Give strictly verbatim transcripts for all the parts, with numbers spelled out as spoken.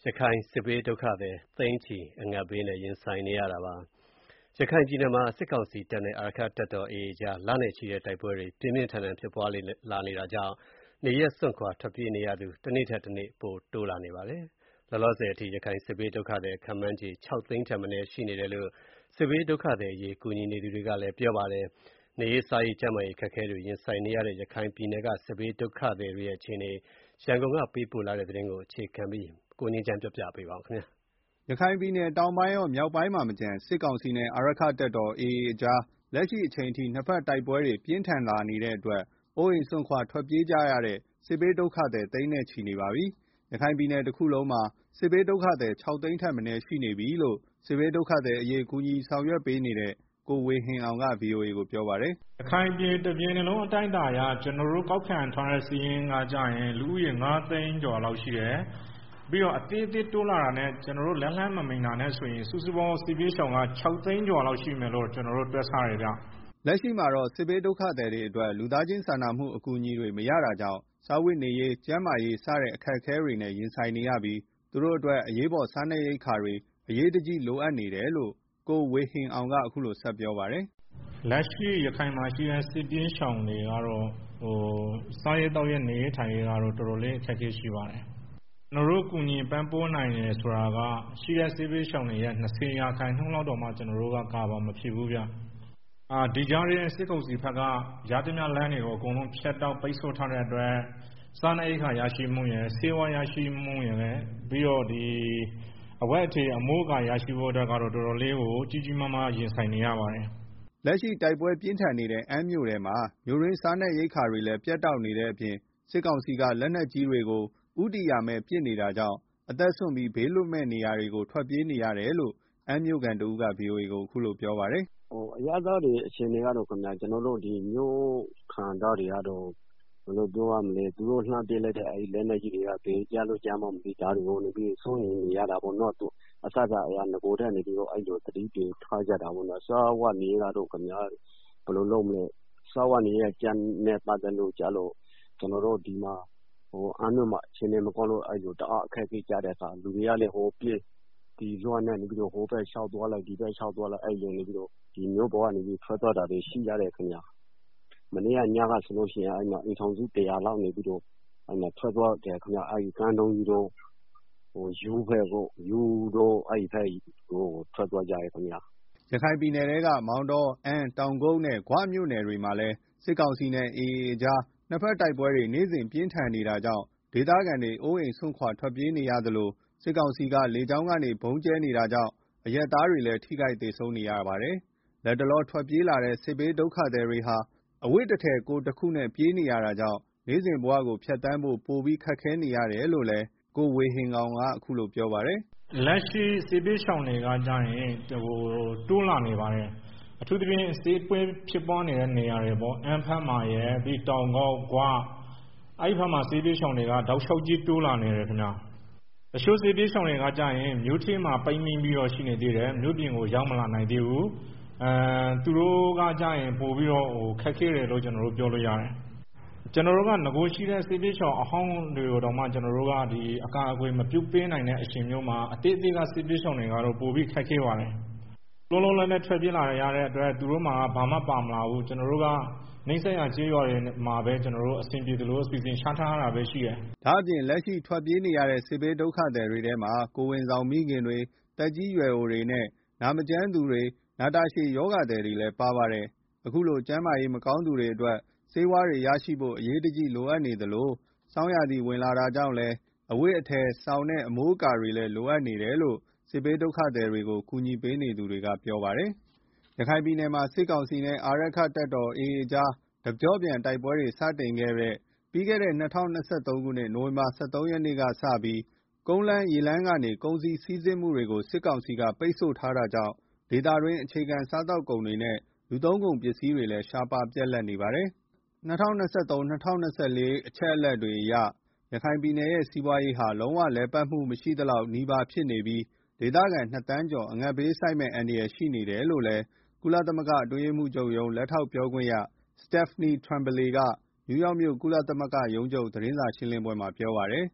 ရခိုင်စစ်ဘေးဒုက္ခသည်သိန်းချီအငတ်ဘေးနဲ့ရင်ဆိုင်နေရတာပါ။ရခိုင်ပြည်နယ်မှာစစ်ကောင်စီတပ်နဲ့အာရက္ခတပ်တော် A A ကြားလနဲ့ချီတဲ့တိုက်ပွဲတွေပြင်းပြင်းထန်ထန်ဖြစ်ပွားလာနေတာကြောင့်နေရပ်စွန့်ခွာထွက်ပြေးနေရသူတနေ့ထက်တနေ့ပိုတိုးလာနေပါတယ်။လောလောဆယ်အထိရခိုင်စစ်ဘေးဒုက္ခသည်ခန့်မှန်းခြေခြောက်သိန်းထက်မနည်းရှိနေတယ်လို့စစ်ဘေးဒုက္ခသည်အရေးကူညီနေသူတွေကလည်းပြောပါတယ်။နေရေးစားရေးကျန်းမာရေးအခက်အခဲတွေရင်ဆိုင်နေရတဲ့ရခိုင်ပြည်နယ်ကစစ်ဘေးဒုက္ခသည်တွေရဲ့အခြေအနေရန်ကုန်ကပေးပို့လာတဲ့သတင်းကိုအခြေခံပြီးကိုငြိမ်းချမ်းပြောပြပေးပါမယ်။ရခိုင်ပြည်နယ်တောင်ပိုင်းရောမြောက်ပိုင်းမှာမကျန်စစ်ကောင်စီနဲ့အာရက္ခတပ်တော် A A ကြားလက်ရှိအချိန်ထိနှစ်ဖက်တိုက်ပွဲတွေပြင်းထန်လာနေတဲ့အတွက်အိုးအိမ်စွန့်ခွာထွက်ပြေးကြရတဲ့စစ်ဘေးဒုက္ခသည်သိန်းနဲ့ချီနေပါပြီ။ရခိုင်ပြည်နယ်တစ်ခုလုံးမှာစစ်ဘေးဒုက္ခသည်ခြောက်သိန်းထက်မနည်းရှိနေပြီလို့စစ်ဘေးဒုက္ခသည်အရေးကူညီဆောင်ရွက်ပေးနေတဲ့ကိုဝေဟင်အောင်က ဗွီအိုအေကိုပြောပါတယ်။ရခိုင်ပြည်တစ်ပြည်နယ်လုံးအတိုင်းအတာအရကျွန်တော်တို့ကောက်ခံထားတဲ့စီးရင်ကကြရင်လူဦးရေငါးသိန်းကျော်လောက်ရှိတယ်။ပြီးတော့အသေးသေးတိုးလာတာနဲ့ကျွန်တော်တို့လက်လှမ်းမမိန်တာနဲ့ဆိုရင်စုစုပေါင်းစီပြေးရှောင်ကခြောက်သိန်းကျော်လောက်ရှိမယ်လို့ကျွန်တော်တို့တွက်ဆရတယ်ဗျ။လက်ရှိမှာတော့စစ်ဘေးဒုက္ခသည်တွေအတွက်လူသားချင်းစာနာမှုအကူအညီတွေမရတာကြောင့်စားဝတ်နေရေးကျန်းမာရေးစတဲ့အခက်အခဲတွေနဲ့ရင်ဆိုင်နေရပြီးသူတို့အတွက်အရေးပေါ်စားနပ်ရိက္ခာတွေအရေးတကြီးလိုအပ်နေတယ်လို့ကိုဝေဟင်အောင်ကအခုလိုဆက်ပြောပါတယ်။လက်ရှိရခိုင်မှာရှိတဲ့စစ်ပြေးရှောင်တွေကတော့ဟိုစားရတော့ရနေထိုင်ရတော့တော်တော်လေးအခက်အခဲရှိပါတယ်။ကျွန်တော်တို့ကူညီပံ့ပိုးနိုင်တယ်ဆိုတာကရှိတဲ့စစ်ဘေးရှောင်တွေရဲ့၂၀ရာခိုင်နှုန်းလောက်တော့မှကျွန်တော်တို့ကကာဗာမဖြစ်ဘူးဗျ။အာဒီကြားရဲ့စစ်ကောင်စီဘက်ကရသမျှလမ်းတွေကိုအကုန်လုံးဖြတ်တောက်ပိတ်ဆို့ထားတဲ့အတွက်စားနပ်ရိက္ခာရရှိမှုရယ်ဆေးဝါးရရှိမှုရယ်ပြီးတော့ဒီအဝတ်အထည်အမိုးအကာရရှိဖို့အတွက်ကတော့တော်တော်လေးကိုကြီးကြီးမားမားရင်ဆိုင်နေရပါတယ်။လက်ရှိတိုက်ပွဲပြင်းထန်နေတဲ့အမ်းမြို့ထဲမှာမြို့ရင်းစားနပ်ရိက္ခာတွေလည်းပြတ်တောက်နေတဲ့အပြင်စစ်ကောင်စီကလက်နက်ကြီးတွေကိုဥတီယာမဲ့ပစ်နေတာကြောင့်အသက်ဆုံးပြီးဘေးလွတ်မဲ့နေရာတွေကိုထွက်ပြေးနေရတယ်လို့အမ်းမြို့ကန်တဦးက ဗွီအိုအေကိုအခုလိုပြောပါတယ်။ဟိုအရသားတွေအခြေအနေကတော့ခင်ဗျာကျွန်တော်တို့ဒီမြို့ခံသားတွေကတော့ဘယ်လိုပြောရမလဲသူတို့လှမ်းပြလိုက်တဲ့အဲဒီလက်နက်ကြီးတွေကဘေးကြလို့ကြားမှမသိတာတွေကိုနေပြီးဆုံးရင်နေရတာပေါ့နော်သူအစကအရာငကိုတဲ့နေပြီးတော့အဲ့လိုတတိတွေထားကြတာပေါ့နော်စားဝတ်နေရတော့ခင်ဗျာဘယ်လိုလုပ်မလဲစားဝတ်နေရကြမ်းနဲ့ပတ်သက်လို့ကြလို့ကျွန်တော်တို့ဒီမှာဟိုအမ်းမြို့မှာအချိန်နဲ့မကောင်းလို့အဲ့လိုတအားအခက်ကြီးကြတဲ့အခါလူတွေကလည်းဟိုပြေးဒီလွှမ်းနဲ့နေပြီးတော့ဟိုဘက်လျှောက်သွားလိုက်ဒီဘက်လျှောက်သွားလိုက်အဲ့လိုနေပြီးတော့ဒီမျိုးပေါ်ကနေပြီးထွက်သွားတာတွေရှိရတယ်ခင်ဗျာမနေ့ကညကဆိုလို့ရှိရင်အဲ့မှာအိမ်ထောင်စုတရာလောက်နေပြီးတော့အဲ့မှာထွက်သွားတယ်ခင်ဗျာအဲ့ဒီကန်းတုံးကြီးတော့ဟိုယူဘက်ကိုယူတော့အဲ့ဖက်ဟိုထွက်သွားကြရခင်ဗျာရခိုင်ပြည်နယ်ကမောင်တောအမ်းတောင်ကုန်းနဲ့ဂွမြို့နယ်တွေမှာလည်းစစ်ကောင်စီနဲ့ A A ကြားနှစ်ဖက်တိုက်ပွဲတွေနေ့စဉ်ပြင်းထန်နေတာကြောင့်ဒေသခံတွေအိုးအိမ်ဆွန့်ခွာထွက်ပြေးနေရသလိုစစ်ကောင်စီကလေကြောင်းကနေဘုံကျဲနေတာကြောင့်အရက်သားတွေလည်းထိခိုက်ဒေဆုံးနေရပါတယ်။လက်တလောထွက်ပြေးလာတဲ့စစ်ဘေးဒုက္ခသည်တွေဟာအဝတ်တစ်ထည်ကိုတစ်ခုနဲ့ပြေးနေရတာကြောင့်နေ့စဉ်ဘဝကိုဖြတ်တန်းဖို့ပိုပြီးခက်ခဲနေရတယ်လို့လည်းကိုဝေဟင်ကောင်ကအခုလိုပြောပါတယ်။လက်ရှိစစ်ဘေးရှောင်တွေကကြာရင်ဟိုတိုးလာနေပါတယ်။အထူးသဖြင့်စစ်ပွဲဖြစ်ပွားနေတဲ့နေရာတွေပေါ့အမ်းဖက်မှာရယ်ပြီးတောင်ကောက်ဂွအဲ့ဖက်မှာစစ်ဘေးရှောင်တွေကတောက်လျှောက်ကြီးတိုးလာနေတယ်ခင်ဗျာ။တချို့စစ်ဘေးရှောင်တွေကကြာရင်မြို့ထဲမှာပိတ်မိပြီးတော့ရှိနေသေးတယ်မြို့ပြင်ကိုရောက်မလာနိုင်သေးဘူးအဲသူတို့ကကြာရင်ပို့ပြီးတော့ဟိုခက်ခဲတယ်လို့ကျွန်တော်တို့ပြောလို့ရတယ်ကျွန်တော်တို့ကငကိုရှိတဲ့စစ်ပေးချောင်အဟောင်းတွေကိုတော့မှကျွန်တော်တို့ကဒီအကာအကွယ်မပြုတ်ပေးနိုင်တဲ့အရှင်မျိုးမှာအသေးသေးကစစ်ပေးချောင်တွေကတော့ပို့ပြီးခက်ခဲပါတယ်လုံးလုံးလည်းနဲ့ထွက်ပြေးလာရတဲ့အတွက်သူတို့မှာဘာမှပါမလာဘူးကျွန်တော်တို့ကနှိမ့်ဆက်ရကြေးရွာတွေမှာပဲကျွန်တော်တို့အဆင်ပြေသလိုအစီအစဉ်ချထားတာပဲရှိတယ်။ဒါ့အပြင်လက်ရှိထွက်ပြေးနေရတဲ့စစ်ဘေးဒုက္ခသည်တွေထဲမှာကိုဝင်ဆောင်မိခင်တွေတက်ကြီးရွယ်အိုတွေနဲ့နာမကျန်းသူတွေနာတာရှည်ယောဂသည်တွေလည်းပါပါတယ်။အခုလိုကျန်းမာရေးမကောင်းသူတွေအတွက်ဆေးဝါးတွေရရှိဖို့အရေးတကြီးလိုအပ်နေသလိုစောင်းရသည်ဝင်လာတာကြောင့်လည်းအဝတ်အထည်စောင်းနဲ့အမိုးအကာတွေလည်းလိုအပ်နေတယ်လို့စစ်ဘေးဒုက္ခသည်တွေကိုကူညီပေးနေသူတွေကပြောပါတယ်။ရခိုင်ပြည်နယ်မှာစစ်ကောင်စီနဲ့အာရက္ခတပ်တော် A A ကြားတကြော့ပြန်တိုက်ပွဲတွေစတင်ခဲ့တဲ့ပြီးခဲ့တဲ့၂၀၂၃ခုနှစ်နိုဝင်ဘာလ ၁၃ရက်နေ့ကစပြီးကုန်းလမ်းရေလမ်းကနေကုန်စည်စီးဆင်းမှုတွေကိုစစ်ကောင်စီကပိတ်ဆို့ထားတာကြောင့်ဒေသတွင်းအခြေခံစားသောက်ကုန်တွေနဲ့လူသုံးကုန်ပစ္စည်းတွေလည်းရှားပါးပြတ်လပ်နေပါတယ်။၂၀၂၃-၂၀၂၄အချက်အလက်တွေအရရခိုင်ပြည်နယ်ရဲ့စီးပွားရေးဟာလုံးဝလည်ပတ်မှုမရှိသလောက်နီးပါးဖြစ်နေပြီးဒေသခံနှစ်သန်းကျော်အငတ်ဘေးဆိုက်မဲ့အန္တရာယ်ရှိနေတယ်လို့လည်းကုလသမဂ္ဂအတွင်းရေးမှူးချုပ်ရုံးလက်ထောက်ပြောခွင့်ရ Stephanie Tremblay ကနယူးယောက်မြို့ကုလသမဂ္ဂရုံးချုပ်သတင်းစာရှင်းလင်းပွဲမှာပြောပါတယ်။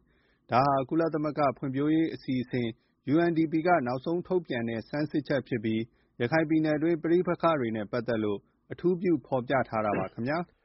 ဒါဟာကုလသမဂ္ဂဖွံ့ဖြိုးရေးအစီအစဉ် ယူအန်ဒီပီ ကနောက်ဆုံးထုတ်ပြန်တဲ့ ဆန်းစစ်ချက်ဖြစ်ပြီး ရခိုင်ပြည်နယ်တွင်းပဋိပက္ခတွေနဲ့ပတ်သက်လို့ အထူးပြုဖော်ပြထားတာပါခင်ဗျာ။